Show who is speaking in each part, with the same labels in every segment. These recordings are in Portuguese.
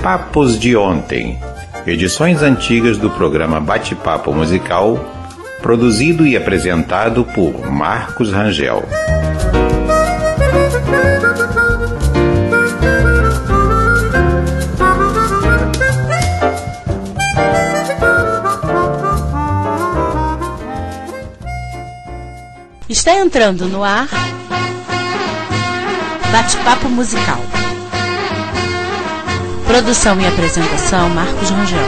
Speaker 1: Papos de Ontem, edições antigas do programa Bate-Papo Musical, produzido e apresentado por Marcos Rangel.
Speaker 2: Está entrando no ar Bate-Papo Musical. Produção e apresentação Marcos Rangel.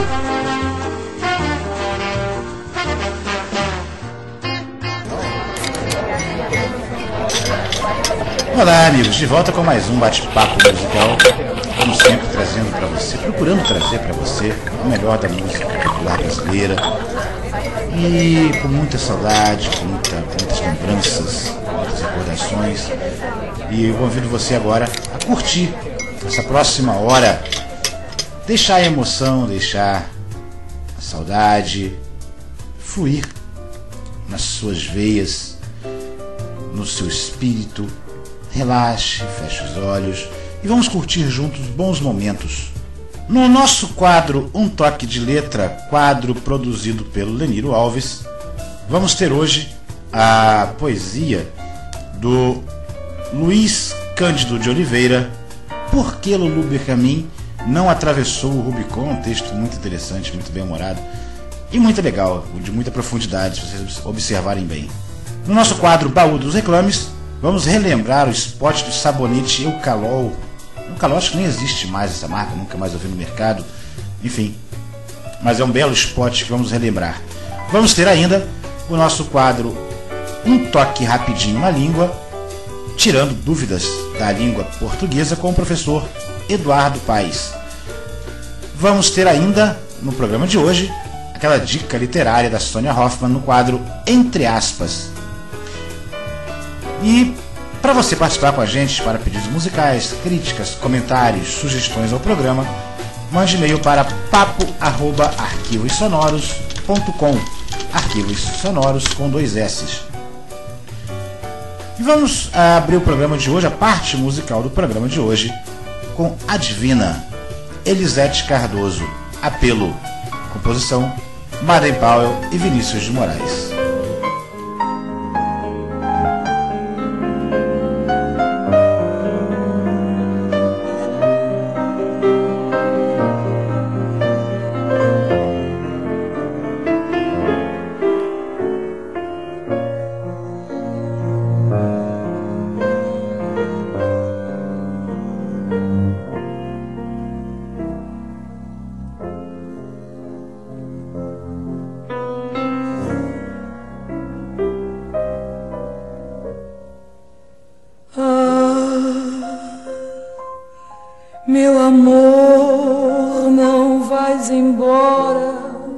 Speaker 3: Olá, amigos, de volta com mais um Bate-Papo Musical, como sempre trazendo para você, procurando trazer para você o melhor da música popular brasileira. E com muita saudade, com muitas lembranças, muitas recordações. E eu convido você agora a curtir essa próxima hora. Deixar a emoção, deixar a saudade fluir nas suas veias, no seu espírito. Relaxe, feche os olhos e vamos curtir juntos bons momentos. No nosso quadro Um Toque de Letra, quadro produzido pelo Leniro Alves, vamos ter hoje a poesia do Luiz Cândido de Oliveira, Por que Lulu Benjamin não atravessou o Rubicon? Um texto muito interessante, muito bem humorado e muito legal, de muita profundidade, se vocês observarem bem. No nosso quadro Baú dos Reclames, vamos relembrar o spot do sabonete Eucalol. Eucalol acho que nem existe mais essa marca, nunca mais ouvi no mercado. Enfim, mas é um belo spot que vamos relembrar. Vamos ter ainda o nosso quadro Um Toque Rapidinho na Língua, tirando dúvidas da língua portuguesa com o professor Eduardo Paes. Vamos ter ainda, no programa de hoje, aquela dica literária da Sônia Hoffmann no quadro Entre Aspas. E para você participar com a gente para pedidos musicais, críticas, comentários, sugestões ao programa, mande e-mail para papo@arquivossonoros.com, arquivos sonoros com 2 S's. E vamos abrir o programa de hoje, a parte musical do programa de hoje, com A Divina, Elisete Cardoso, Apelo, composição Baden Powell e Vinícius de Moraes.
Speaker 4: Meu amor, não vais embora.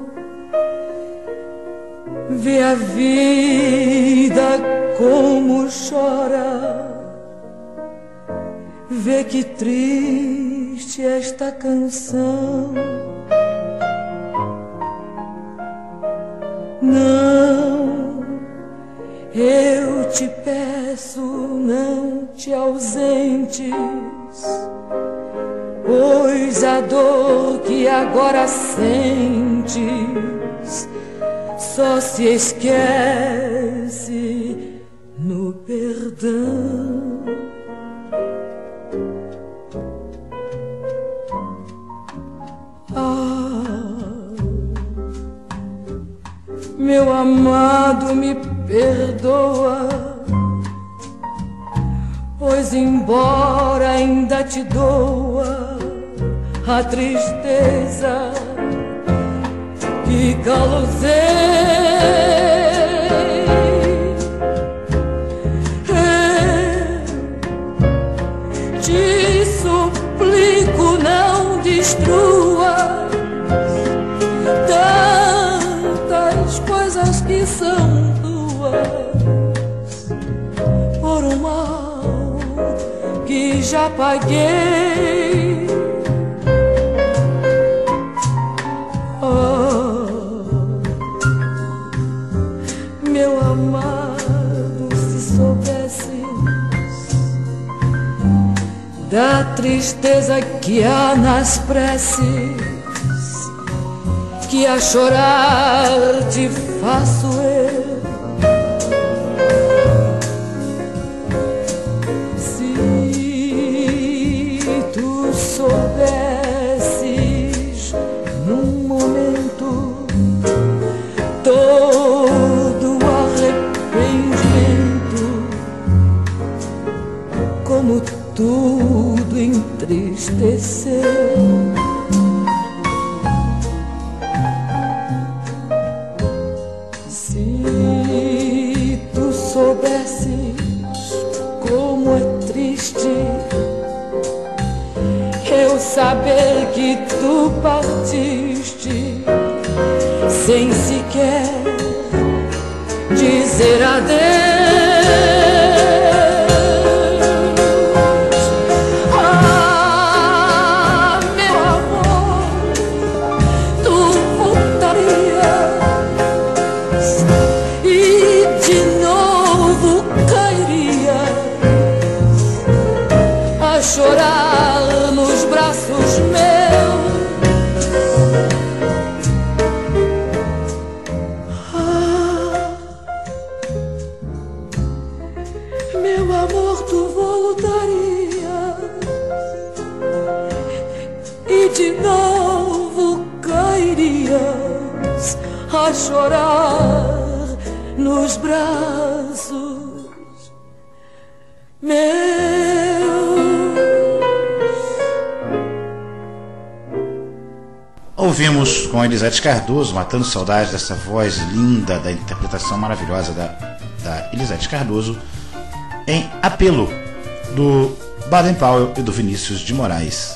Speaker 4: Vê a vida como chora. Vê que triste esta canção. Não, eu te peço, não te ausentes, pois a dor que agora sentes só se esquece no perdão. Meu amado, me perdoa, pois embora ainda te doa a tristeza que causei, te suplico, não destrua tantas coisas que são tuas por um mal que já paguei. Meu amado, se soubesses da tristeza que há nas preces, que a chorar te faço eu. Se tu soubesses num momento todo arrependimento, como tudo entristeceu. Se tu soubesses como é triste eu saber que tu partiste sem sequer dizer adeus. Chorar nos braços meus. Meu amor, tu voltaria e de novo cairias a chorar nos braços meus.
Speaker 3: Ouvimos com Elisete Cardoso, matando saudade dessa voz linda, da interpretação maravilhosa da Elisete Cardoso, em Apelo, do Baden Powell e do Vinícius de Moraes.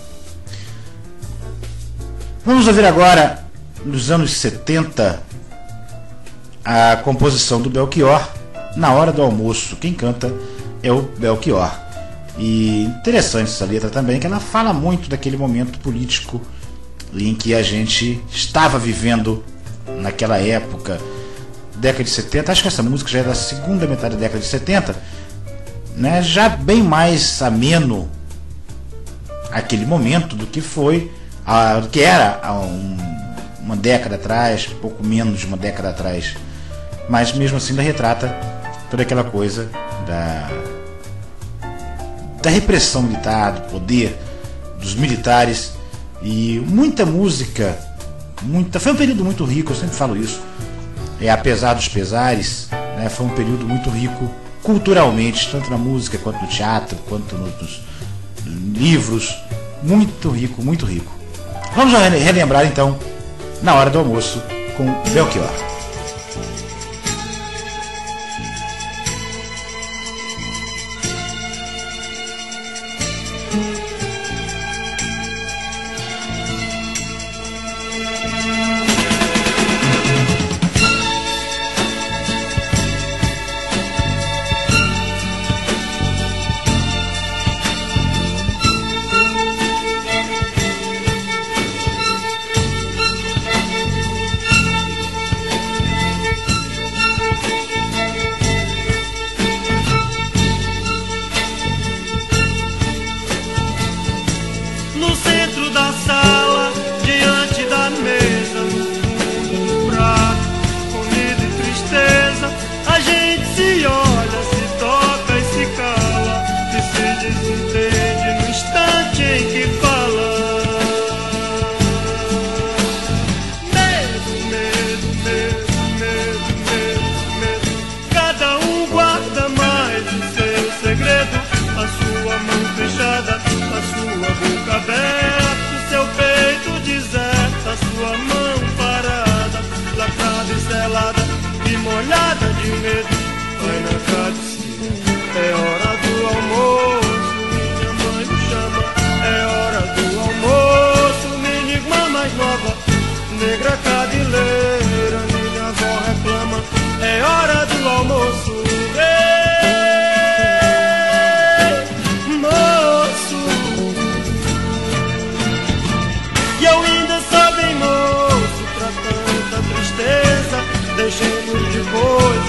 Speaker 3: Vamos ouvir agora, nos anos 70, a composição do Belchior, Na Hora do Almoço. Quem canta é o Belchior. E interessante essa letra também, que ela fala muito daquele momento político em que a gente estava vivendo naquela época, década de 70. Acho que essa música já é da segunda metade da década de 70, né? Já bem mais ameno aquele momento do que foi, do que era uma década atrás, pouco menos de uma década atrás. Mas mesmo assim ainda retrata toda aquela coisa da repressão militar, do poder dos militares. E muita música, foi um período muito rico, eu sempre falo isso, apesar dos pesares, né, foi um período muito rico culturalmente, tanto na música quanto no teatro, quanto nos livros, muito rico, muito rico. Vamos relembrar então Na Hora do Almoço com Belchior.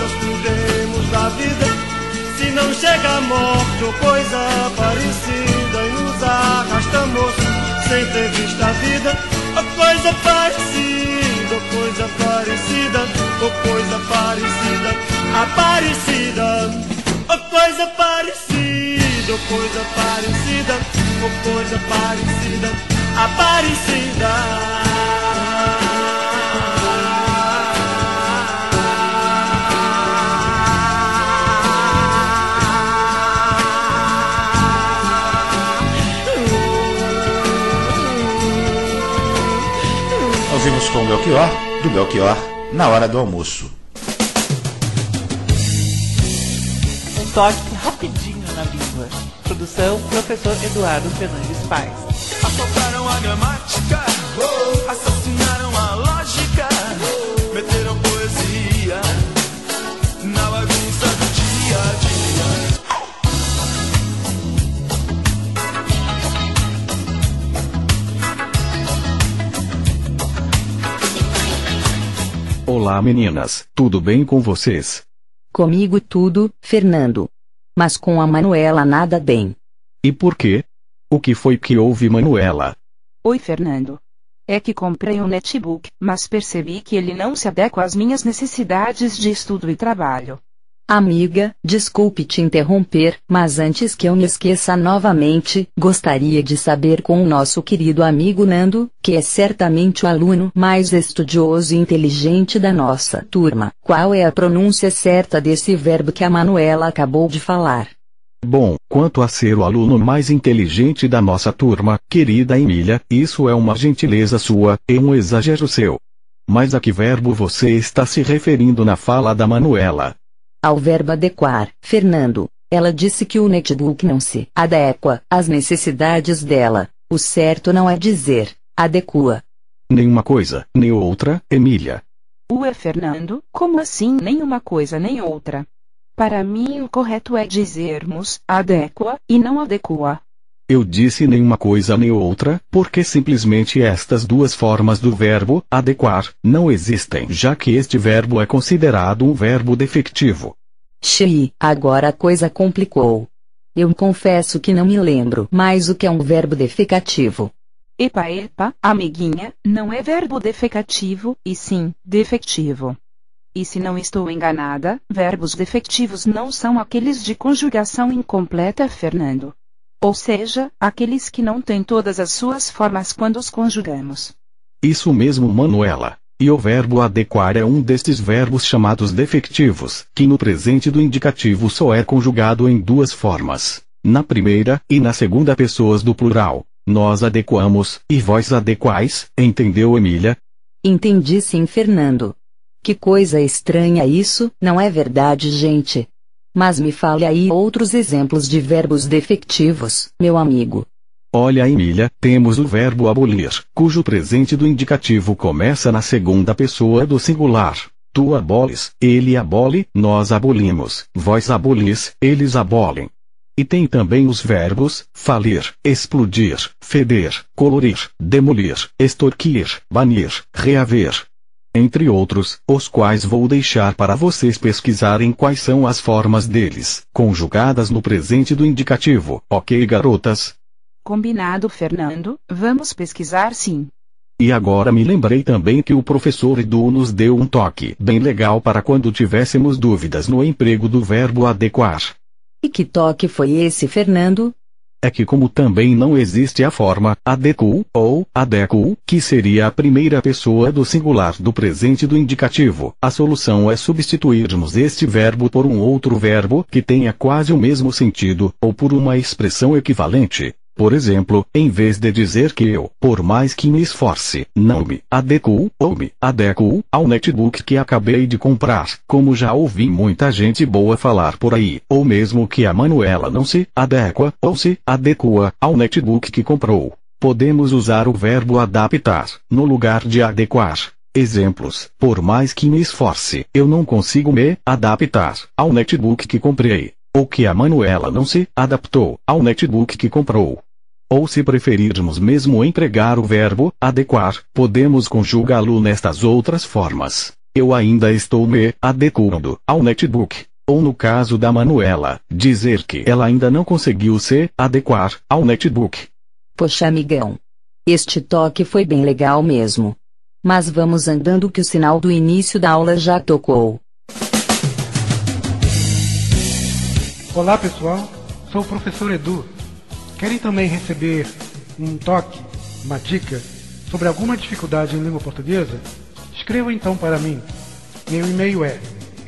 Speaker 5: Chega a morte ou coisa parecida, ter visto a vida, ou coisa parecida, ou coisa parecida, ou coisa parecida, aparecida, ou coisa parecida, ou coisa parecida, ou coisa parecida, aparecida.
Speaker 3: Ouvimos com o Belchior, do Belchior, Na Hora do Almoço.
Speaker 6: Um toque rapidinho na língua. Produção, professor Eduardo Fernandes Paes.
Speaker 5: Assaltaram a gramática, assassinaram a lógica, meteram poesia na bagunça do dia a dia.
Speaker 7: Olá meninas, tudo bem com vocês?
Speaker 8: Comigo tudo, Fernando. Mas com a Manuela nada bem.
Speaker 7: E por quê? O que foi que houve, Manuela?
Speaker 9: Oi, Fernando. É que comprei um netbook, mas percebi que ele não se adequa às minhas necessidades de estudo e trabalho.
Speaker 8: Amiga, desculpe te interromper, mas antes que eu me esqueça novamente, gostaria de saber com o nosso querido amigo Nando, que é certamente o aluno mais estudioso e inteligente da nossa turma, qual é a pronúncia certa desse verbo que a Manuela acabou de falar.
Speaker 7: Bom, quanto a ser o aluno mais inteligente da nossa turma, querida Emília, isso é uma gentileza sua, e um exagero seu. Mas a que verbo você está se referindo na fala da Manuela?
Speaker 8: Ao verbo adequar, Fernando. Ela disse que o netbook não se adequa às necessidades dela. O certo não é dizer adequa.
Speaker 7: Nenhuma coisa, nem outra, Emília.
Speaker 9: Ué, Fernando, como assim nenhuma coisa nem outra? Para mim o correto é dizermos adequa e não adequa.
Speaker 7: Eu disse nenhuma coisa nem outra, porque simplesmente estas duas formas do verbo adequar não existem, já que este verbo é considerado um verbo defectivo.
Speaker 8: Xiii, agora a coisa complicou. Eu confesso que não me lembro mais o que é um verbo defecativo.
Speaker 9: Epa, amiguinha, não é verbo defecativo, e sim, defectivo. E se não estou enganada, verbos defectivos não são aqueles de conjugação incompleta, Fernando. Ou seja, aqueles que não têm todas as suas formas quando os conjugamos.
Speaker 7: Isso mesmo, Manuela. E o verbo adequar é um destes verbos chamados defectivos, que no presente do indicativo só é conjugado em duas formas. Na primeira e na segunda pessoas do plural. Nós adequamos, e vós adequais, entendeu, Emília?
Speaker 8: Entendi sim, Fernando. Que coisa estranha isso, não é verdade, gente? Mas me fale aí outros exemplos de verbos defectivos, meu amigo.
Speaker 7: Olha, Emília, temos o verbo abolir, cujo presente do indicativo começa na segunda pessoa do singular. Tu aboles, ele abole, nós abolimos, vós abolis, eles abolem. E tem também os verbos falir, explodir, feder, colorir, demolir, extorquir, banir, reaver. Entre outros, os quais vou deixar para vocês pesquisarem quais são as formas deles, conjugadas no presente do indicativo, ok, garotas?
Speaker 9: Combinado, Fernando, vamos pesquisar sim.
Speaker 7: E agora me lembrei também que o professor Edu nos deu um toque bem legal para quando tivéssemos dúvidas no emprego do verbo adequar.
Speaker 8: E que toque foi esse, Fernando?
Speaker 7: É que como também não existe a forma adequo ou adequo, que seria a primeira pessoa do singular do presente do indicativo, a solução é substituirmos este verbo por um outro verbo que tenha quase o mesmo sentido, ou por uma expressão equivalente. Por exemplo, em vez de dizer que eu, por mais que me esforce, não me adequo ou me adequo ao netbook que acabei de comprar, como já ouvi muita gente boa falar por aí, ou mesmo que a Manuela não se adequa ou se adequa ao netbook que comprou. Podemos usar o verbo adaptar, no lugar de adequar. Exemplos: por mais que me esforce, eu não consigo me adaptar ao netbook que comprei. Ou que a Manuela não se adaptou ao netbook que comprou. Ou se preferirmos mesmo empregar o verbo adequar, podemos conjugá-lo nestas outras formas. Eu ainda estou me adequando ao netbook. Ou no caso da Manuela, dizer que ela ainda não conseguiu se adequar ao netbook.
Speaker 8: Poxa, amigão. Este toque foi bem legal mesmo. Mas vamos andando que o sinal do início da aula já tocou.
Speaker 10: Olá pessoal, sou o professor Edu. Querem também receber um toque, uma dica sobre alguma dificuldade em língua portuguesa? Escreva então para mim. Meu e-mail é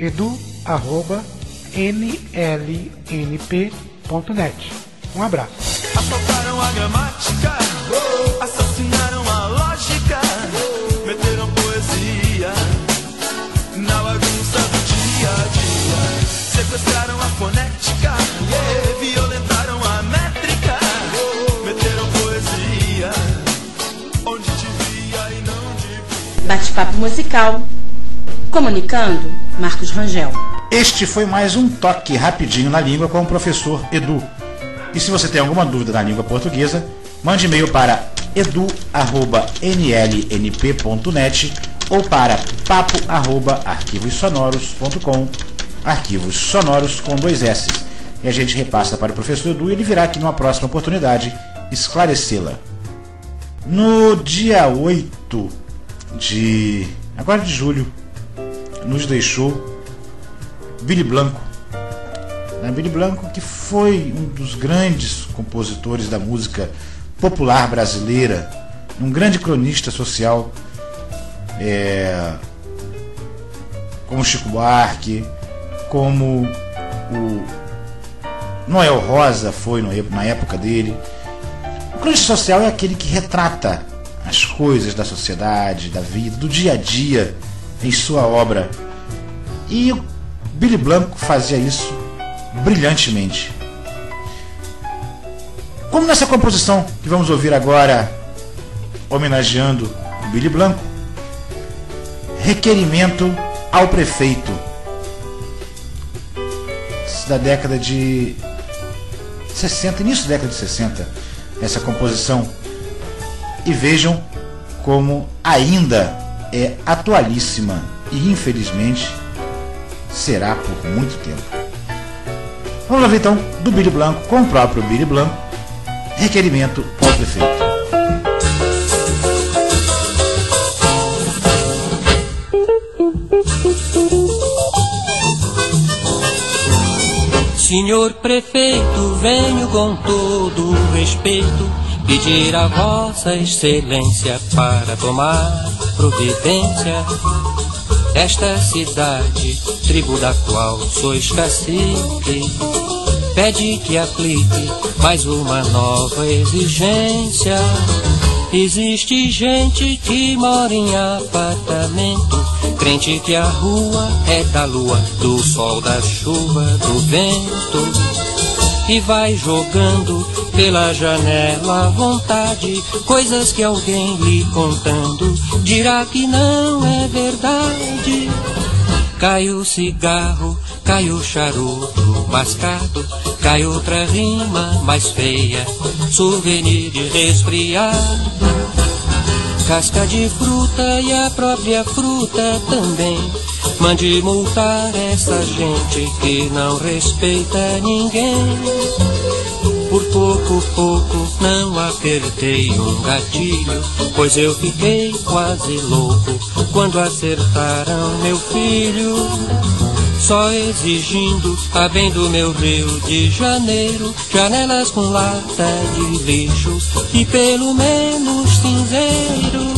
Speaker 10: edu@nlnp.net. Um abraço.
Speaker 5: Assaltaram a gramática, assassinaram a lógica, meteram poesia na bagunça do dia a dia, sequestraram a fonética, violentaram a métrica, meteram poesia onde devia e não devia.
Speaker 2: Bate-papo musical. Comunicando, Marcos Rangel.
Speaker 3: Este foi mais um toque rapidinho na língua com o professor Edu. E se você tem alguma dúvida na língua portuguesa, mande e-mail para edu@nlnp.net ou para papo@arquivossonoros.com, arquivos sonoros com 2 S. E a gente repassa para o professor Edu e ele virá aqui numa próxima oportunidade esclarecê-la. No dia 8 de julho, nos deixou Billy Blanco. Billy Blanco, que foi um dos grandes compositores da música popular brasileira, um grande cronista social, como Chico Buarque, como o Noel Rosa foi na época dele. O cronista social é aquele que retrata as coisas da sociedade, da vida, do dia a dia em sua obra. E o Billy Blanco fazia isso brilhantemente. Como nessa composição que vamos ouvir agora, homenageando o Billy Blanco, Requerimento ao Prefeito, da década de 60, início da década de 60, essa composição. E vejam como ainda é atualíssima e infelizmente será por muito tempo. Vamos lá então, do Billy Blanco, com o próprio Billy Blanco, Requerimento ao Prefeito.
Speaker 11: Senhor Prefeito, venho com todo o respeito pedir a Vossa Excelência para tomar providência. Esta cidade, tribo da qual sois cacique, pede que aplique mais uma nova exigência. Existe gente que mora em apartamento, crente que a rua é da lua, do sol, da chuva, do vento, e vai jogando pela janela à vontade coisas que alguém lhe contando dirá que não é verdade. Cai o cigarro, cai o charuto mascado, cai outra rima mais feia, souvenir de resfriado, casca de fruta e a própria fruta também. Mande multar essa gente que não respeita ninguém. Por pouco não apertei um gatilho, pois eu fiquei quase louco quando acertaram meu filho. Só exigindo a bem do meu Rio de Janeiro, janelas com lata de lixo e pelo menos cinzeiro.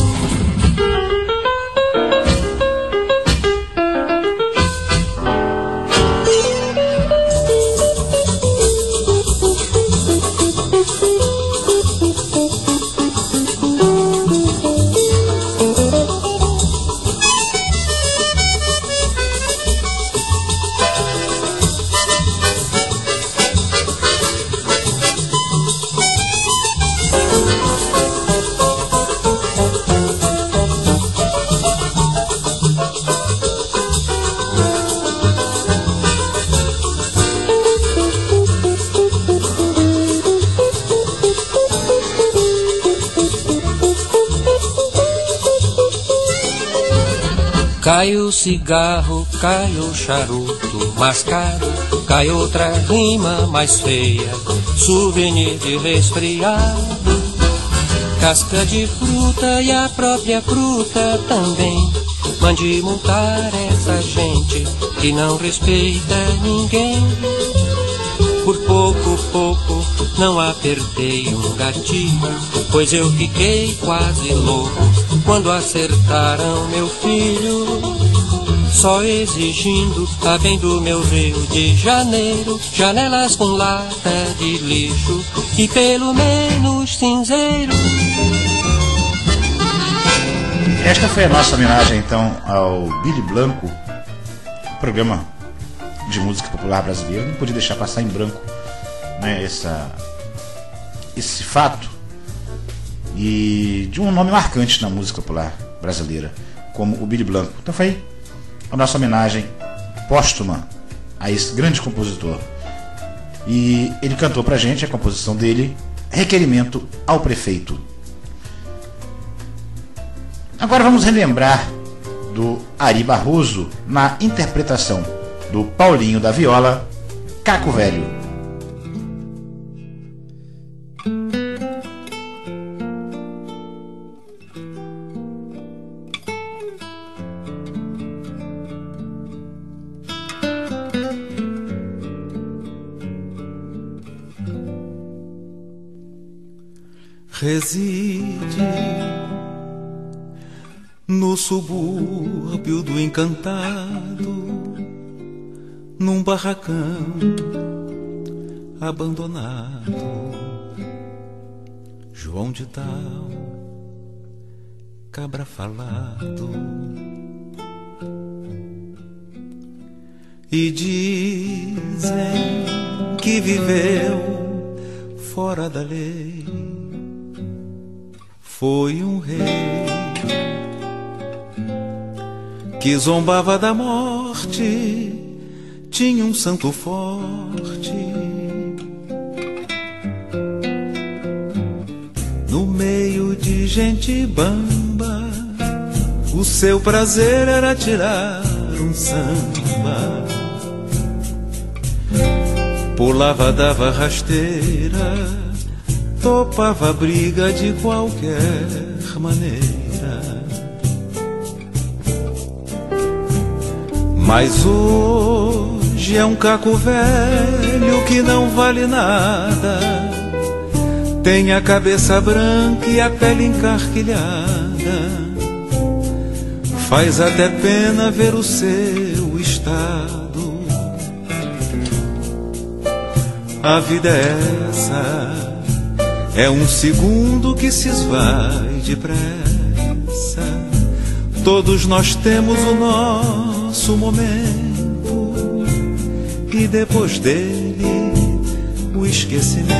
Speaker 11: Cai o cigarro, cai o charuto mascado, cai outra rima mais feia, souvenir de resfriado, casca de fruta e a própria fruta também. Mande multar essa gente que não respeita ninguém. Por pouco não apertei um gatilho, pois eu fiquei quase louco quando acertaram meu filho. Só exigindo a bem do meu Rio de Janeiro, janelas com lata de lixo e pelo menos cinzeiro.
Speaker 3: Esta foi a nossa homenagem então ao Billy Blanco, programa de música popular brasileira. Não podia deixar passar em branco, né, esse fato, e de um nome marcante na música popular brasileira, como o Billy Blanco. Então foi a nossa homenagem póstuma a esse grande compositor. E ele cantou pra gente a composição dele, Requerimento ao Prefeito. Agora vamos relembrar do Ari Barroso na interpretação do Paulinho da Viola, Caco Velho.
Speaker 12: Reside no subúrbio do encantado, num barracão abandonado. João de Tal, cabra falado. E dizem que viveu fora da lei. Foi um rei que zombava da morte, tinha um santo forte. No meio de gente bamba, o seu prazer era tirar um samba. Pulava, dava rasteira, topava a briga de qualquer maneira. Mas hoje é um caco velho que não vale nada. Tem a cabeça branca e a pele encarquilhada. Faz até pena ver o seu estado. A vida é essa, é um segundo que se esvai depressa. Todos nós temos o nosso momento, e depois dele o esquecimento.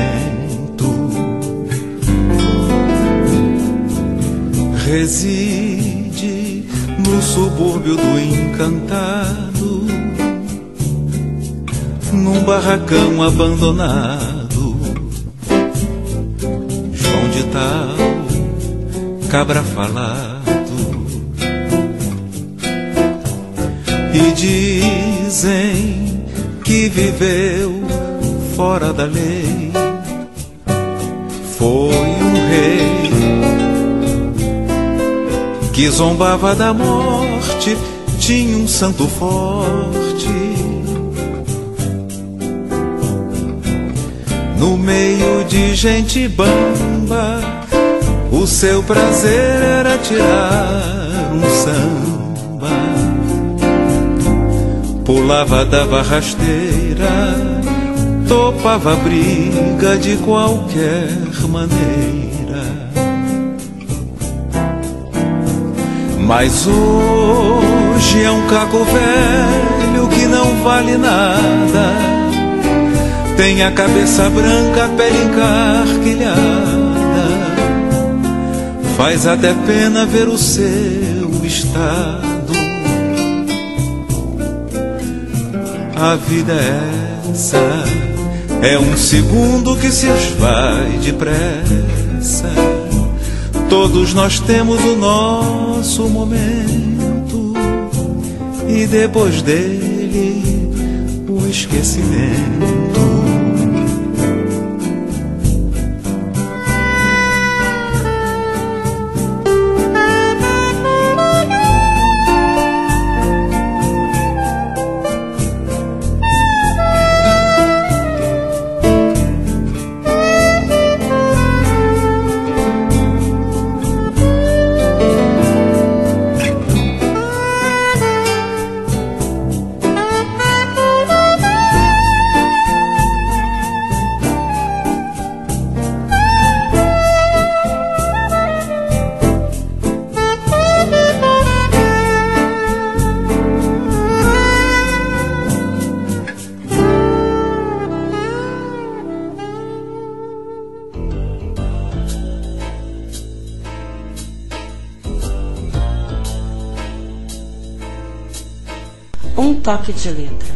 Speaker 12: Reside no subúrbio do encantado, num barracão abandonado. João de Tal, cabra falado. E dizem que viveu fora da lei. Foi um rei que zombava da morte, tinha um santo forte. No meio de gente bamba, o seu prazer era tirar um samba. Pulava, dava rasteira, topava a briga de qualquer maneira. Mas hoje é um caco velho que não vale nada. Tem a cabeça branca, a pele encarquilhada. Faz até pena ver o seu estado. A vida é essa, é um segundo que se esvai depressa. Todos nós temos o nosso momento, e depois dele o esquecimento.
Speaker 2: Um toque de letra.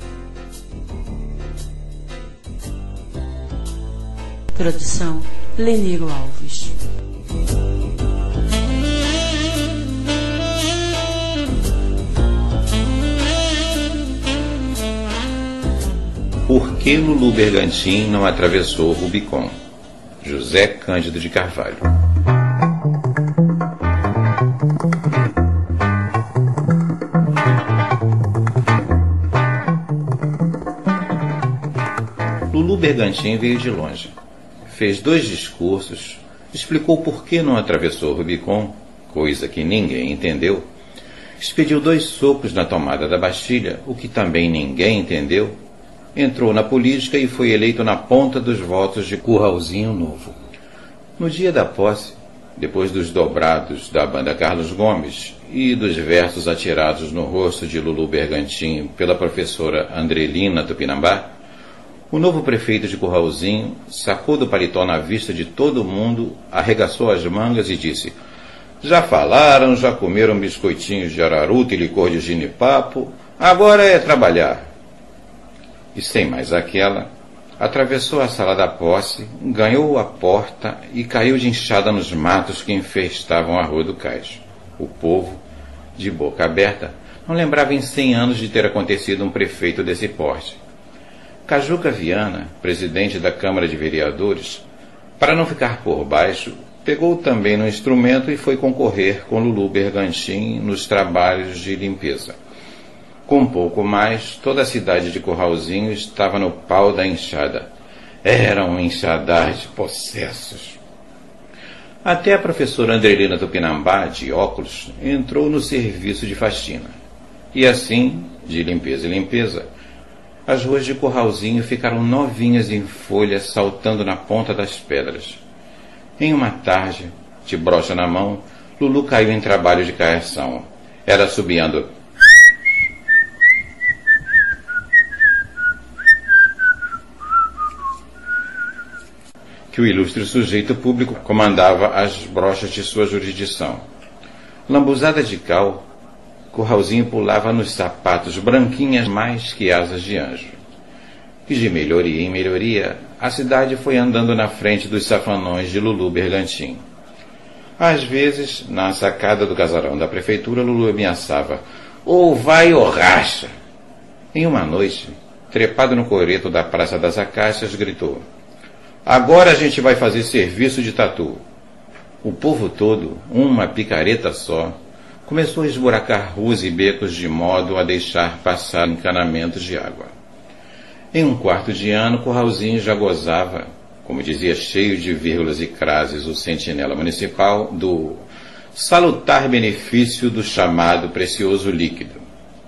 Speaker 2: Produção Leniro Alves.
Speaker 1: Por que Lulu Bergantin não atravessou o Rubicon? José Cândido de Carvalho. Lulu Bergantin veio de longe. Fez 2 discursos, explicou por que não atravessou o Rubicon, coisa que ninguém entendeu. Expediu 2 socos na tomada da Bastilha, o que também ninguém entendeu. Entrou na política e foi eleito na ponta dos votos de Curralzinho Novo. No dia da posse, depois dos dobrados da banda Carlos Gomes e dos versos atirados no rosto de Lulu Bergantin pela professora Andrelina Tupinambá, o novo prefeito de Curralzinho sacou do paletó na vista de todo mundo, arregaçou as mangas e disse: "Já falaram, já comeram biscoitinhos de araruta e licor de ginipapo, agora é trabalhar." E sem mais aquela, atravessou a sala da posse, ganhou a porta e caiu de enxada nos matos que infestavam a Rua do Cais. O povo, de boca aberta, não lembrava em 100 anos de ter acontecido um prefeito desse porte. Cajuca Viana, presidente da Câmara de Vereadores, para não ficar por baixo, pegou também no instrumento e foi concorrer com Lulu Bergantin nos trabalhos de limpeza. Com pouco mais, toda a cidade de Curralzinho estava no pau da enxada. Era um enxadar de possessos. Até a professora Andrelina Tupinambá, de óculos, entrou no serviço de faxina. E assim, de limpeza em limpeza, as ruas de Curralzinho ficaram novinhas em folha, saltando na ponta das pedras. Em uma tarde, de brocha na mão, Lulu caiu em trabalho de caiação. Era assobiando: que o ilustre sujeito público comandava as brochas de sua jurisdição. Lambuzada de cal, Curralzinho pulava nos sapatos branquinhas mais que asas de anjo. E de melhoria em melhoria, a cidade foi andando na frente dos safanões de Lulu Bergantin. Às vezes, na sacada do casarão da prefeitura, Lulu ameaçava: "Ou vai ou racha!" Em uma noite, trepado no coreto da Praça das Acácias, gritou: "Agora a gente vai fazer serviço de tatu." O povo todo, uma picareta só, começou a esburacar ruas e becos de modo a deixar passar encanamentos de água. Em um quarto de ano, Curralzinho já gozava, como dizia cheio de vírgulas e crases o sentinela municipal, do salutar benefício do chamado precioso líquido.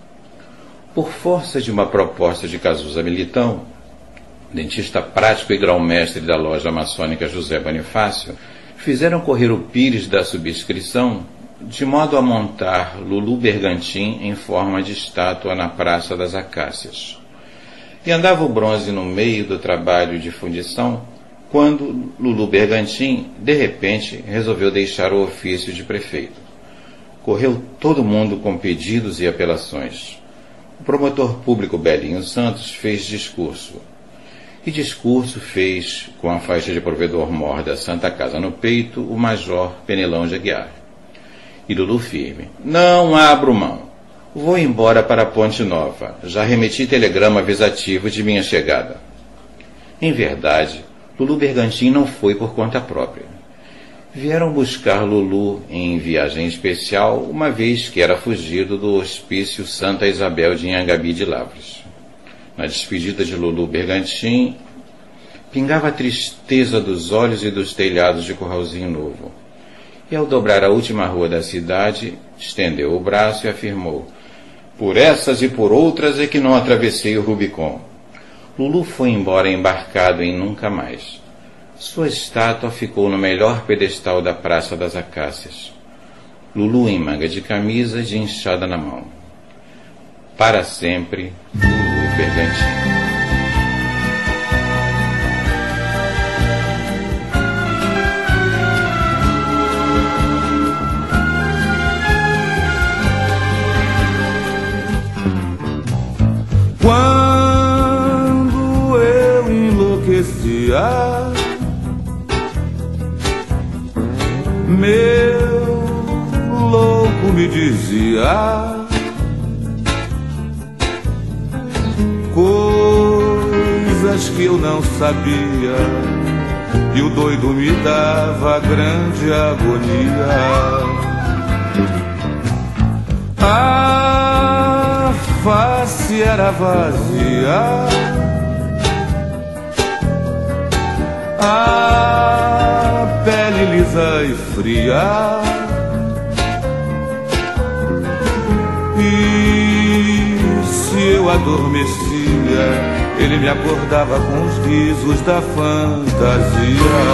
Speaker 1: Por força de uma proposta de Cazuza Militão, dentista prático e grão-mestre da loja maçônica José Bonifácio, fizeram correr o pires da subscrição, de modo a montar Lulu Bergantin em forma de estátua na Praça das Acácias. E andava o bronze no meio do trabalho de fundição, quando Lulu Bergantin, de repente, resolveu deixar o ofício de prefeito. Correu todo mundo com pedidos e apelações. O promotor público Belinho Santos fez discurso. E discurso fez, com a faixa de provedor mor da Santa Casa no peito, o major Penelão de Aguiar. E Lulu firme: "Não abro mão. Vou embora para a Ponte Nova. Já remeti telegrama avisativo de minha chegada." Em verdade, Lulu Bergantin não foi por conta própria. Vieram buscar Lulu em viagem especial, uma vez que era fugido do hospício Santa Isabel de Anhangabi de Lavras. Na despedida de Lulu Bergantin, pingava a tristeza dos olhos e dos telhados de Curralzinho Novo. E ao dobrar a última rua da cidade, estendeu o braço e afirmou: "Por essas e por outras é que não atravessei o Rubicon." Lulu foi embora embarcado em nunca mais. Sua estátua ficou no melhor pedestal da Praça das Acácias. Lulu em manga de camisa, de enxada na mão. Para sempre, Lulu Bergantin.
Speaker 12: dizia: meu louco me dizia coisas que eu não sabia, e o doido me dava grande agonia. A face era vazia, a pele lisa e fria, e se eu adormecia, ele me acordava com os risos da fantasia.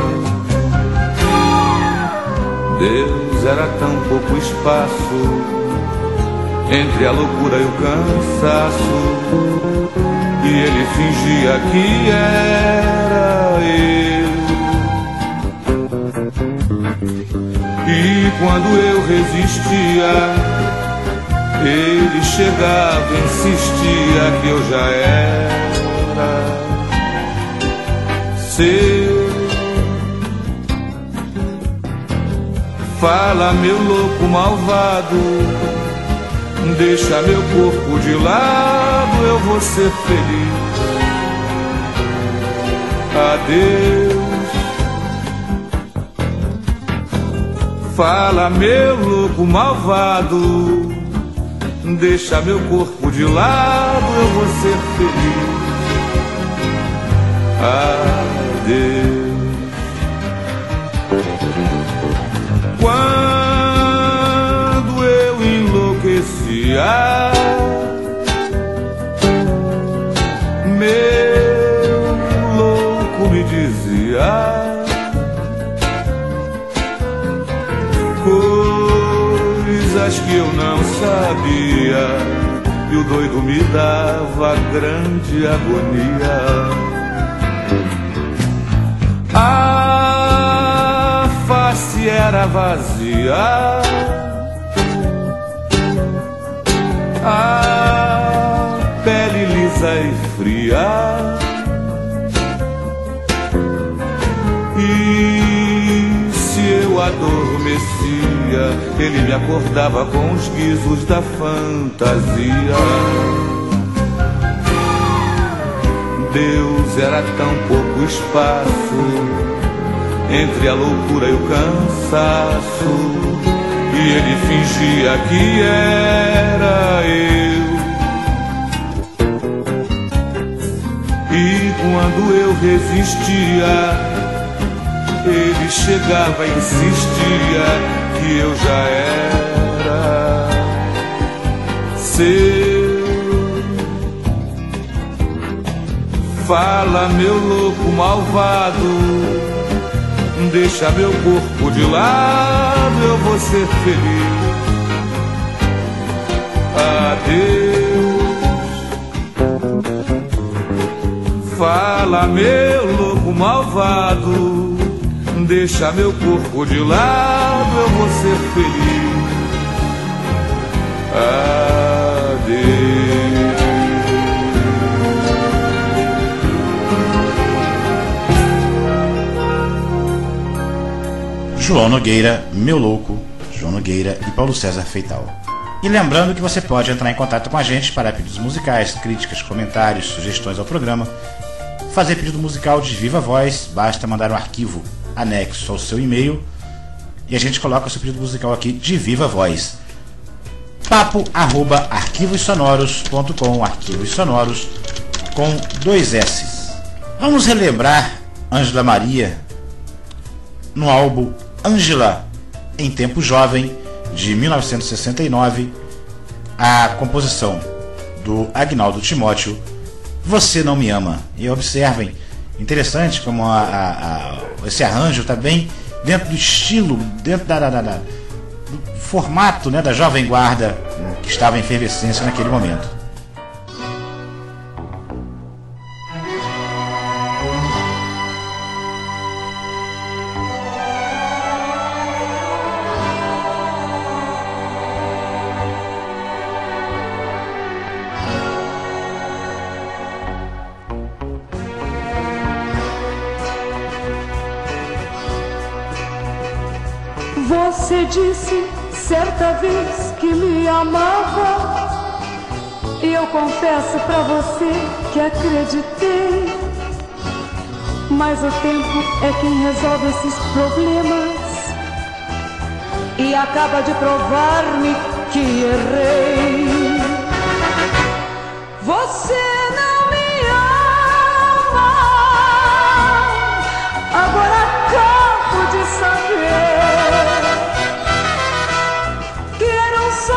Speaker 12: Deus, era tão pouco espaço entre a loucura e o cansaço, e ele fingia que era eu. E quando eu resistia, ele chegava e insistia que eu já era seu. Fala, meu louco malvado, deixa meu corpo de lado, eu vou ser feliz. Adeus. Fala, meu louco malvado, deixa meu corpo de lado, eu vou ser feliz. Adeus. Quando eu enlouquecia, meu louco me dizia coisas que eu não sabia, e o doido me dava grande agonia. A face era vazia, a pele lisa e fria, e se eu adormecia, ele me acordava com os guizos da fantasia. Deus, era tão pouco espaço entre a loucura e o cansaço, e ele fingia que era eu. E quando eu resistia, ele chegava e insistia que eu já era seu. Fala, meu louco malvado, deixa meu corpo de lado, eu vou ser feliz. Adeus. Fala, meu louco malvado, deixa meu corpo de lado, eu vou ser feliz. Adeus.
Speaker 3: João Nogueira, Meu Louco, João Nogueira e Paulo César Feital. E lembrando que você pode entrar em contato com a gente para pedidos musicais, críticas, comentários, sugestões ao programa. Fazer pedido musical de viva voz, basta mandar um arquivo anexo ao seu e-mail e a gente coloca o seu pedido musical aqui de viva voz. papo@arquivossonoros.com, arquivos sonoros com 2 S's. Vamos relembrar Ângela Maria no álbum Ângela em Tempo Jovem, de 1969, a composição do Agnaldo Timóteo, Você Não Me Ama. E observem, interessante como esse arranjo está bem dentro do estilo, dentro do formato, né, da Jovem Guarda, que estava em efervescência naquele momento.
Speaker 4: Você disse certa vez que me amava, e eu confesso pra você que acreditei. Mas o tempo é quem resolve esses problemas e acaba de provar-me que errei. Você não me ama, agora acabo de saber que eram só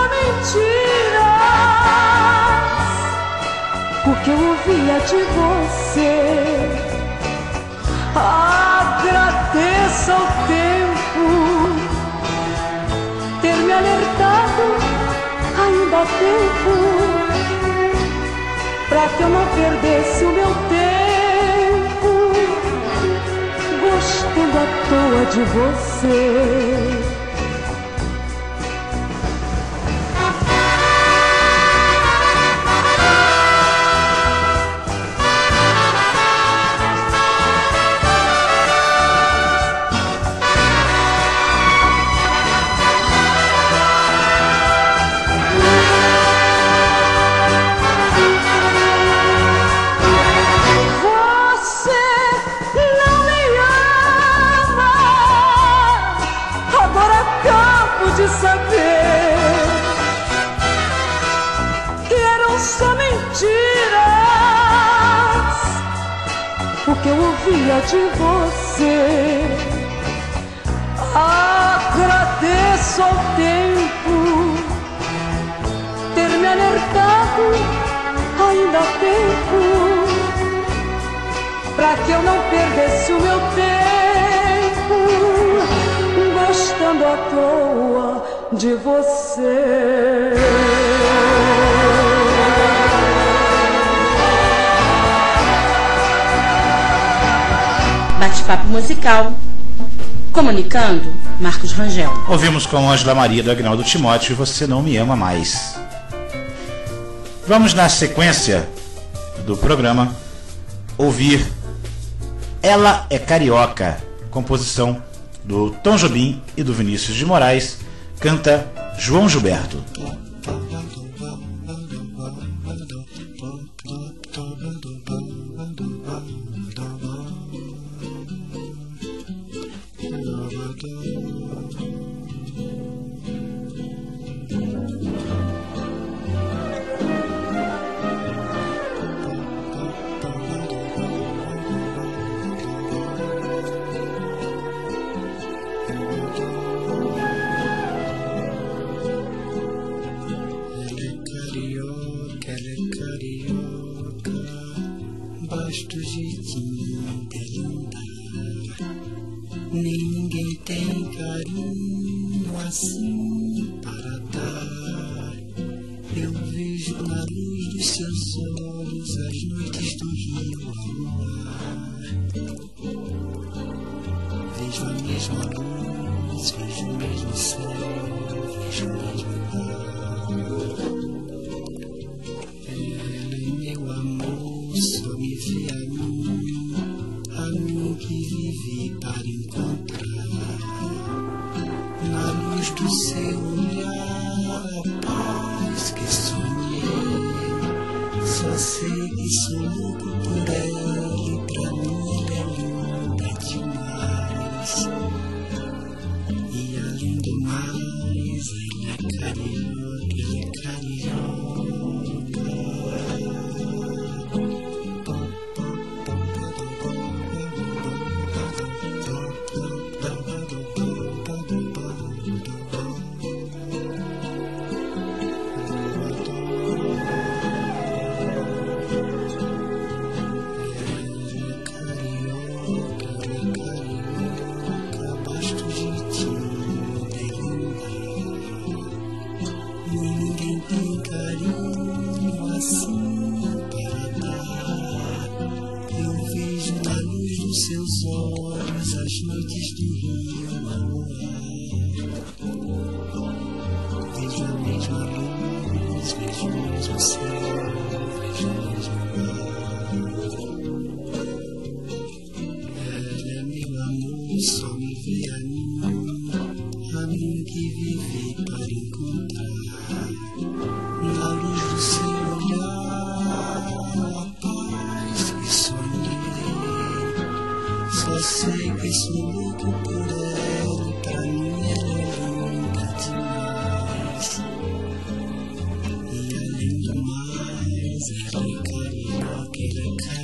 Speaker 4: mentiras o que eu ouvia de você. Agradeço ao tempo ter me alertado, ainda há tempo, pra que eu não perdesse o meu tempo gostando à toa de você. Que eu ouvia de você. Agradeço ao tempo ter me alertado, ainda há tempo, pra que eu não perdesse o meu tempo gostando à toa de você.
Speaker 2: Bate-papo musical. Comunicando, Marcos Rangel.
Speaker 3: Ouvimos com Ângela Maria do Agnaldo Timóteo, Você Não Me Ama Mais. Vamos na sequência do programa ouvir Ela é Carioca, composição do Tom Jobim e do Vinícius de Moraes, canta João Gilberto.
Speaker 13: Basta o jeitinho dela andar. Ninguém tem carinho assim para dar. Eu vejo na luz dos seus olhos as noites do rio ao mar. Vejo a mesma luz, vejo o mesmo céu, vejo o mesmo mar. Ela é meu amor, só me vê a mim que vivi para encontrar. Na luz do seu olhar, a paz que sonhei. Só sei que sou louco por ela e pra mim ela é linda demais. E além do mais, ela é carioca, ela é seus olhos as noites do rio ao ar. Vejo a mesma luz, vejo o mesmo céu, vejo o mesmo mar. Ela é meu amor, só me vê a que vivi para encontrar na luz do seu olhar a paz que sonhei. Só sei que sou louco por ela, pra mim ela é linda demais. E além do mais, ela é carioca, ela é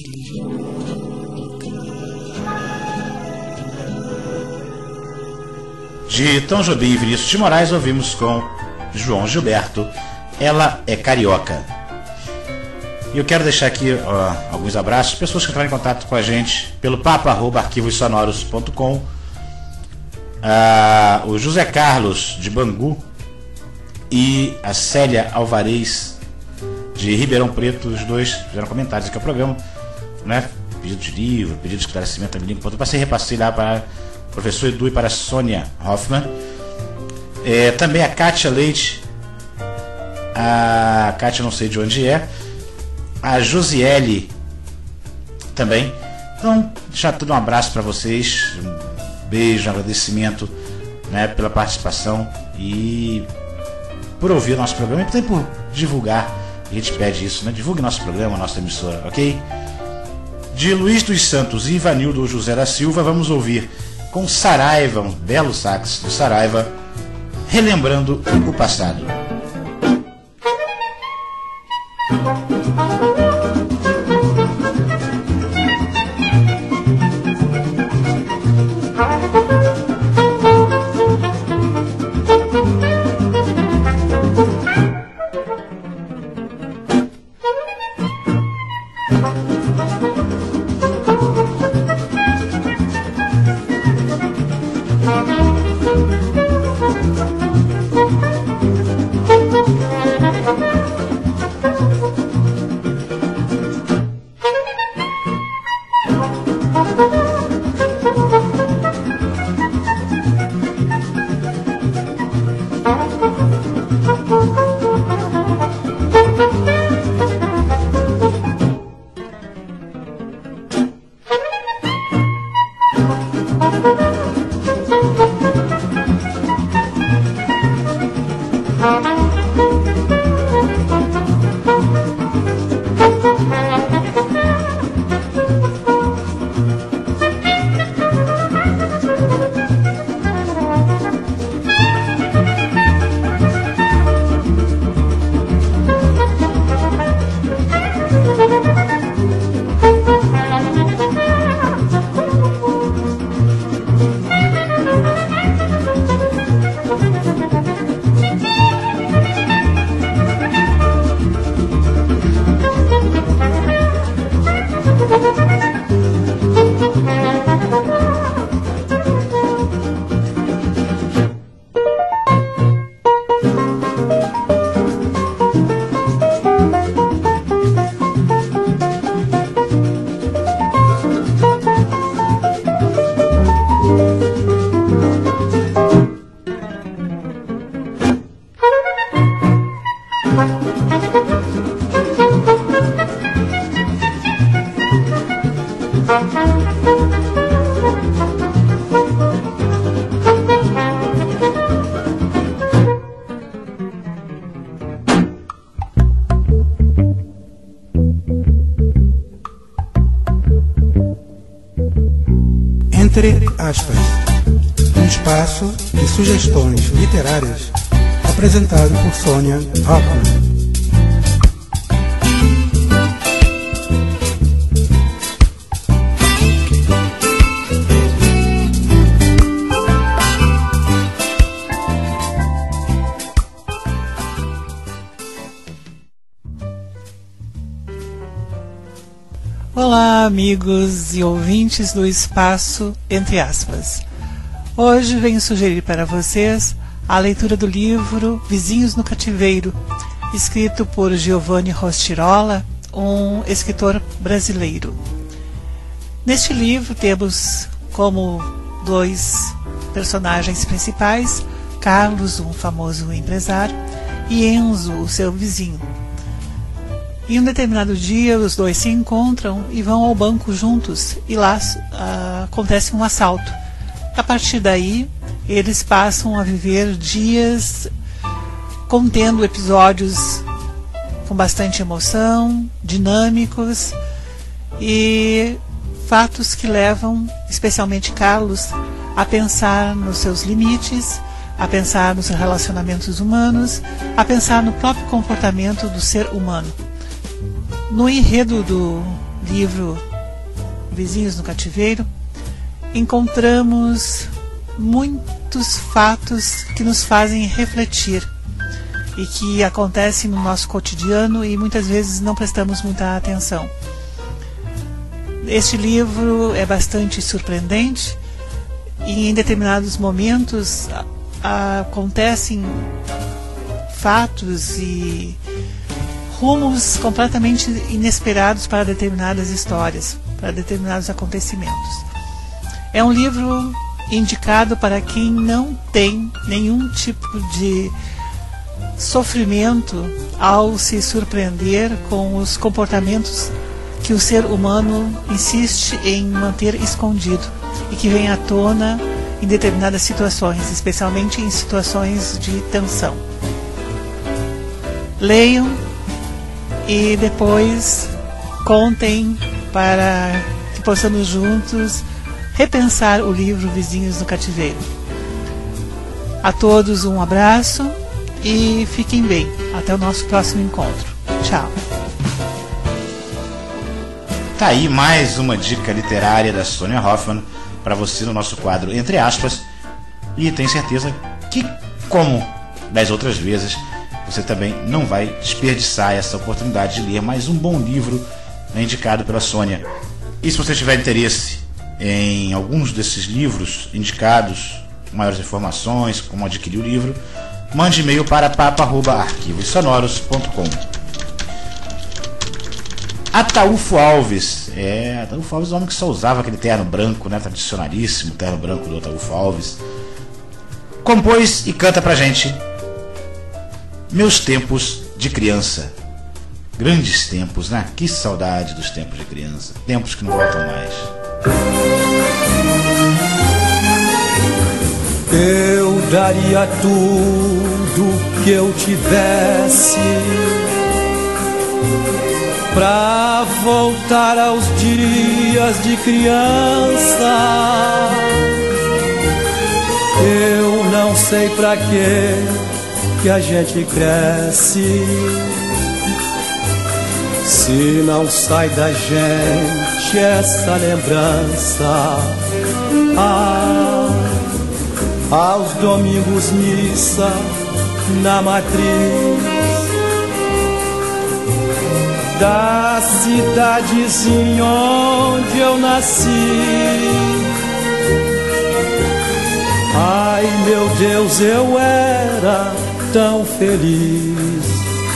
Speaker 3: De Tom Jobim e Vinícius de Moraes, ouvimos com João Gilberto, Ela é Carioca. E eu quero deixar aqui alguns abraços, pessoas que entraram em contato com a gente pelo papo@arquivossonoros.com. O José Carlos de Bangu e a Célia Alvarez de Ribeirão Preto, os dois fizeram comentários aqui ao programa, né? Pedido de livro, pedido de esclarecimento também, repassei lá para o professor Edu e para a Sônia Hoffman. Também a Kátia Leite, a Kátia não sei de onde é, a Josiele também. Então, deixar tudo um abraço para vocês, um beijo, um agradecimento, né, pela participação e por ouvir o nosso programa e também por divulgar. A gente pede isso, né? Divulgue nosso programa, nossa emissora, ok? De Luiz dos Santos e Ivanildo José da Silva, vamos ouvir com Saraiva, um belo sax do Saraiva, Relembrando o Passado.
Speaker 10: Entre aspas, um espaço de sugestões literárias apresentado por Sônia Hoffman.
Speaker 6: Olá, amigos e ouvintes do Espaço Entre Aspas. Hoje venho sugerir para vocês a leitura do livro Vizinhos no Cativeiro, escrito por Giovanni Rostirola, um escritor brasileiro. Neste livro temos como dois personagens principais, Carlos, um famoso empresário, e Enzo, o seu vizinho. Em um determinado dia, os dois se encontram e vão ao banco juntos, e lá acontece um assalto. A partir daí, eles passam a viver dias contendo episódios com bastante emoção, dinâmicos e fatos que levam, especialmente Carlos, a pensar nos seus limites, a pensar nos relacionamentos humanos, a pensar no próprio comportamento do ser humano. No enredo do livro Vizinhos no Cativeiro, encontramos muitos fatos que nos fazem refletir e que acontecem no nosso cotidiano e muitas vezes não prestamos muita atenção. Este livro é bastante surpreendente e em determinados momentos acontecem fatos e rumos completamente inesperados para determinadas histórias, para determinados acontecimentos. É um livro indicado para quem não tem nenhum tipo de sofrimento ao se surpreender com os comportamentos que o ser humano insiste em manter escondido e que vem à tona em determinadas situações, especialmente em situações de tensão. Leiam e depois contem para que possamos juntos repensar o livro Vizinhos no Cativeiro. A todos um abraço e fiquem bem. Até o nosso próximo encontro. Tchau.
Speaker 3: Tá aí mais uma dica literária da Sônia Hoffmann para você no nosso quadro Entre Aspas. E tenho certeza que, como das outras vezes, você também não vai desperdiçar essa oportunidade de ler mais um bom livro indicado pela Sônia. E se você tiver interesse em alguns desses livros indicados, maiores informações, como adquirir o livro, mande e-mail para papo@arquivossonoros.com. Ataúfo Alves. Ataúfo Alves é o homem que só usava aquele terno branco, né? Tradicionalíssimo terno branco do Ataúfo Alves. Compôs e canta pra gente Meus Tempos de Criança. Grandes tempos, né? Que saudade dos tempos de criança. Tempos que não voltam mais.
Speaker 14: Eu daria tudo que eu tivesse pra voltar aos dias de criança. Eu não sei pra que a gente cresce se não sai da gente essa lembrança. Aos domingos missa na matriz da cidadezinha onde eu nasci. Ai meu Deus, eu era tão feliz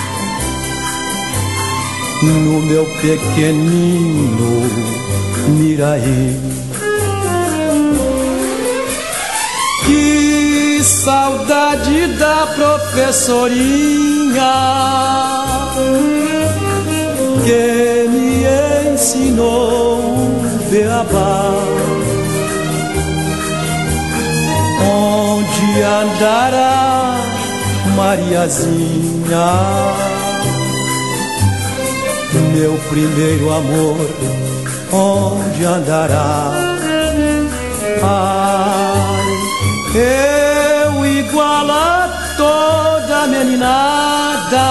Speaker 14: no meu pequenino Miraí. Que saudade da professorinha que me ensinou o beabá. Onde andará Mariazinha, meu primeiro amor, onde andará? Ai, eu igual a toda meninada,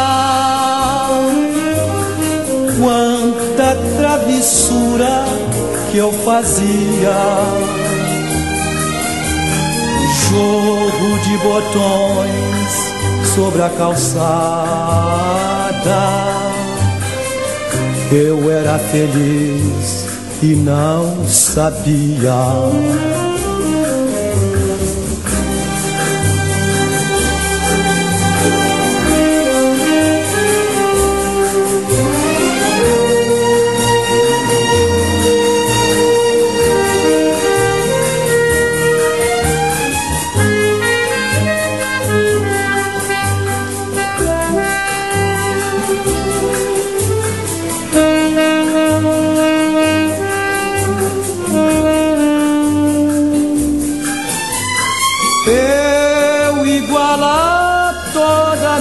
Speaker 14: quanta travessura que eu fazia. Jogo de botões sobre a calçada, eu era feliz e não sabia.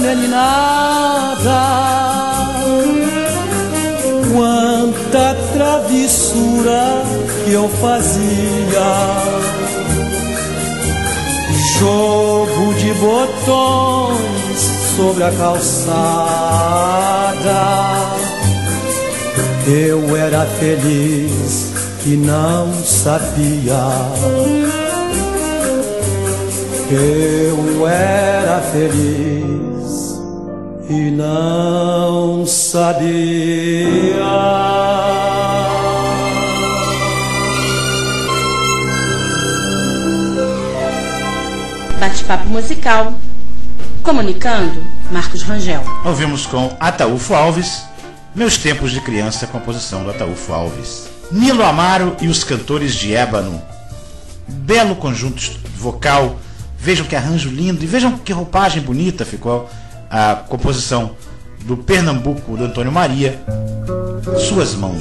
Speaker 14: não é nada. Quanta travessura que eu fazia, jogo de botões sobre a calçada. Eu era feliz e não sabia. Eu era feliz e não sabia.
Speaker 2: Bate-papo musical. Comunicando, Marcos Rangel.
Speaker 3: Ouvimos com Ataúfo Alves, Meus Tempos de Criança, composição do Ataúfo Alves. Nilo Amaro e os Cantores de Ébano. Belo conjunto vocal. Vejam que arranjo lindo e vejam que roupagem bonita ficou a composição do Pernambuco, do Antônio Maria. Suas Mãos.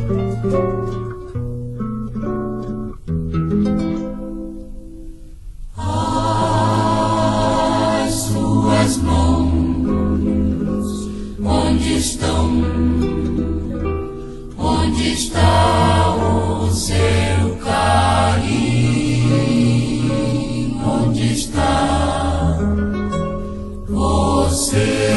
Speaker 5: As suas mãos, onde estão? Onde está o seu carinho? Onde está você?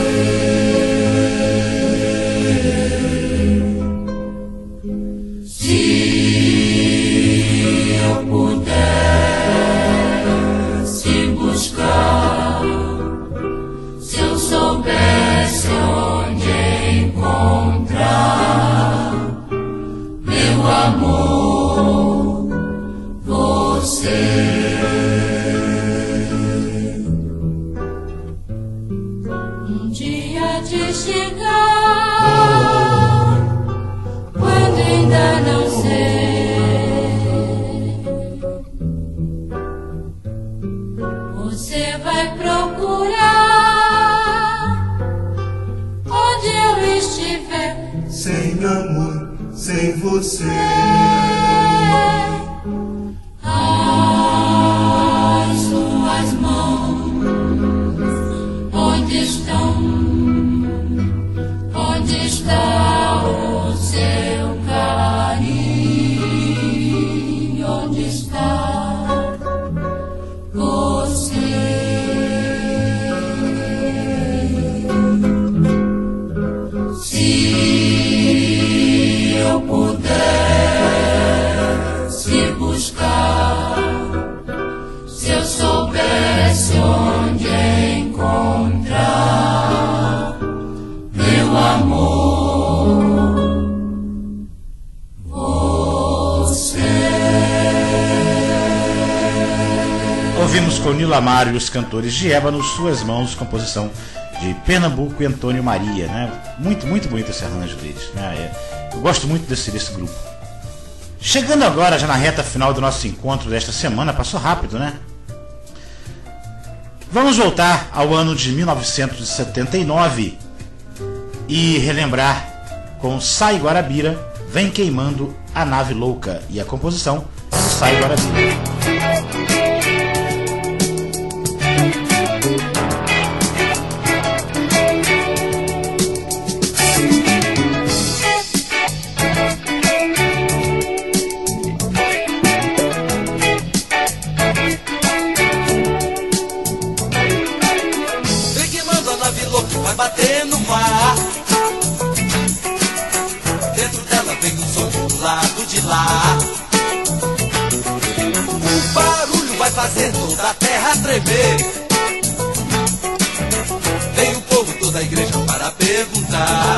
Speaker 5: Se eu pudesse buscar, se eu soubesse onde encontrar meu amor, você. Um dia de chegar, quando ainda não sei, você vai procurar onde eu estiver.
Speaker 15: Sem amor, sem você.
Speaker 5: As suas mãos, onde estão? Onde está o seu carinho? Onde está você? Se eu pudesse buscar, se eu soubesse onde encontrar meu amor, você.
Speaker 3: Ouvimos com Nilo Amaro e os Cantores de Ébano, Suas Mãos, composição de Pernambuco e Antônio Maria, né? Muito, muito bonito esse arranjo deles, né? Eu gosto muito desse grupo. Chegando agora já na reta final do nosso encontro desta semana, passou rápido, né? Vamos voltar ao ano de 1979 e relembrar com Sai Guarabira, Vem Queimando a Nave Louca, e a composição do Sai Guarabira.
Speaker 5: Vai bater no mar. Dentro dela vem um som do lado de lá. O barulho vai fazer toda a terra tremer. Vem o povo, toda a igreja para perguntar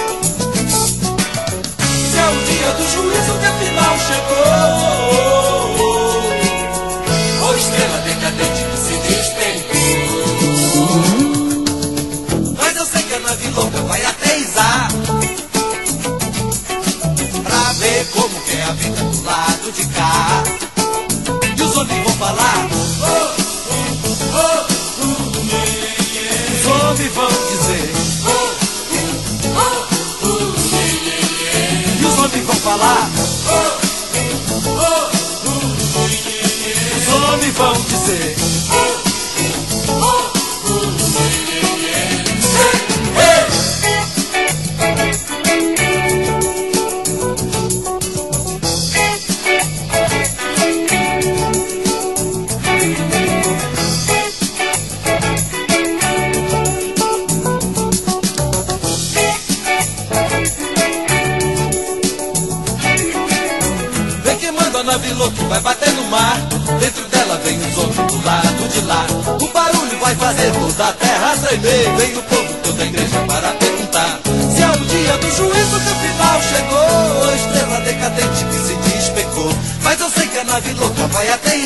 Speaker 5: se é o dia do juízo que afinal chegou, ou estrela decadente que se despencou. A nave louca vai até Isar pra ver como que é a vida do lado de cá. E os homens vão falar, os homens vão dizer, e os homens vão falar, os homens vão dizer.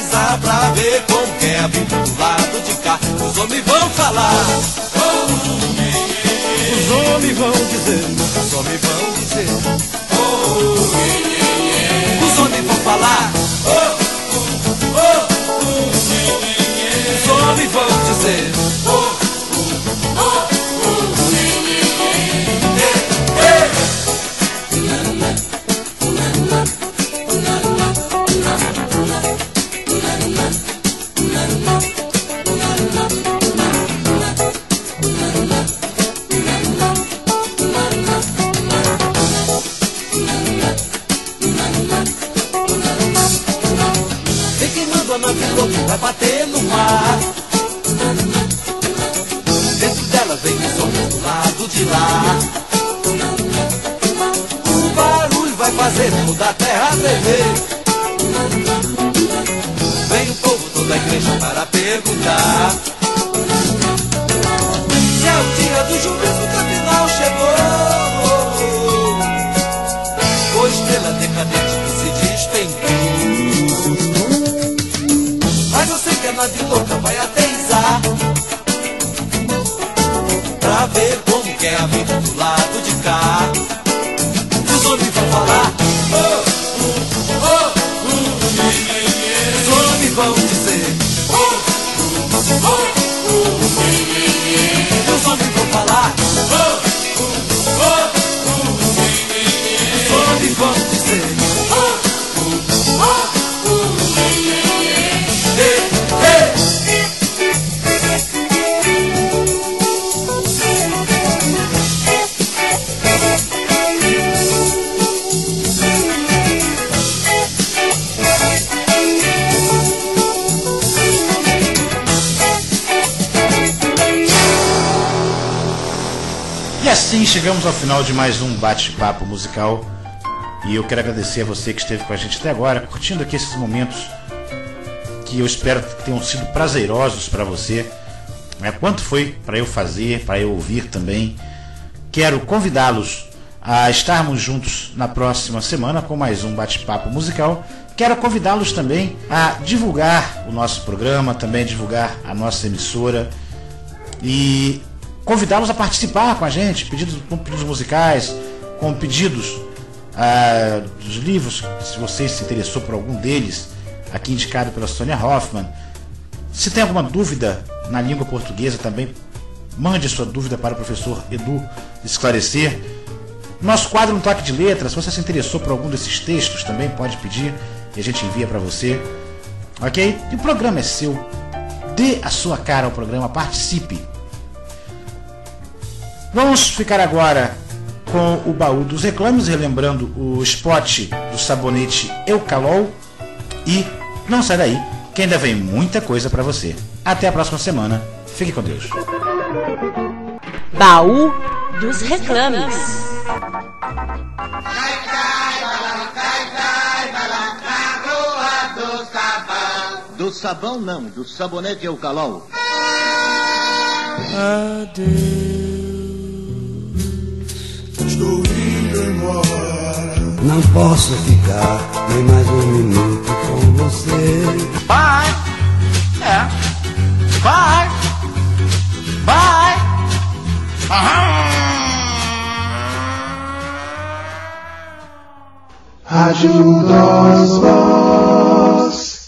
Speaker 5: ateizar pra ver como que é a vida do lado de cá. Os homens vão falar, os homens vão dizer, os homens vão dizer, os homens vão falar, os homens vão dizer. Vai bater no mar. Dentro dela vem os homens do lado de lá. O barulho vai fazer toda a terra tremer. Vem o povo, toda a igreja para perguntar se é o dia do juízo que afinal chegou. Ou estrela decadente que se despencou. Mas eu sei que a nave louca vai ateizar pra ver como que é a vida do lado de cá. Os homens vão falar, os homens vão dizer, os homens vão falar, os homens vão dizer.
Speaker 3: E assim chegamos ao final de mais um bate-papo musical. E eu quero agradecer a você que esteve com a gente até agora, curtindo aqui esses momentos que eu espero que tenham sido prazerosos para você. Quanto foi para eu fazer, para eu ouvir também. Quero convidá-los a estarmos juntos na próxima semana com mais um bate-papo musical. Quero convidá-los também a divulgar o nosso programa, também divulgar a nossa emissora e convidá-los a participar com a gente, com pedidos musicais, com pedidos dos livros, se você se interessou por algum deles, aqui indicado pela Sônia Hoffmann. Se tem alguma dúvida na língua portuguesa também, mande sua dúvida para o professor Edu esclarecer. Nosso quadro No Toque de Letras, se você se interessou por algum desses textos, também pode pedir e a gente envia para você. Ok? E o programa é seu. Dê a sua cara ao programa, participe. Vamos ficar agora com o baú dos reclames, relembrando o spot do sabonete Eucalol. E não sai daí, que ainda vem muita coisa para você. Até a próxima semana. Fique com Deus.
Speaker 2: Baú dos reclames.
Speaker 16: Do sabão não, do sabonete Eucalol.
Speaker 13: Adeus. Estou indo embora. Não posso ficar nem mais um minuto com você.
Speaker 3: Bye. Bye. Bye.
Speaker 15: Rádio Oswald.